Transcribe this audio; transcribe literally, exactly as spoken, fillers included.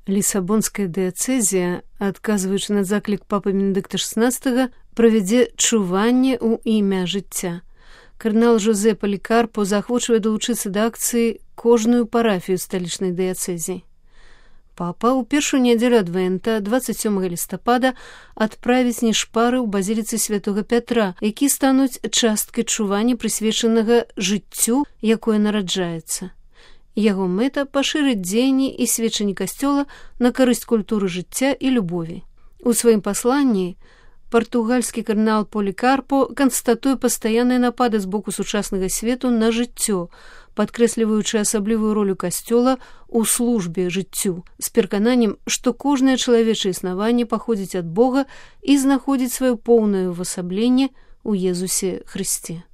Лісабонская дыяцэзія, адказваючы на заклік папы Бенедыкта шаснаццатага, правядзе чуванне ў імя жыцця. Кардынал Жозе Полікарпо заахвочвае далучыцца да акцыі кожную парафію сталічнай дыяцэзіі. Папа ў першую нядзелю адвента, дваццаць сёмага лістапада, адправіць нешпары ў базіліцы святога Пятра, які стануць часткай чування, прысвечанага жыццю, якое нараджаецца. Яго мэта – пашырыць дзеянні і сведчанні касцёла на карысць культуры жыцця і любові. У сваім пасланні партугальскі кардынал Полікарпо канстатуе пастаянныя напады з боку сучаснага свету на жыццё, падкрэсліваючы асаблівую ролю касцёла ў службе жыццю, з перакананнем, што кожнае чалавечае існаванне паходзіць ад Бога і знаходзіць сваё поўнае ўвасабленне ў Езусе Хрысце.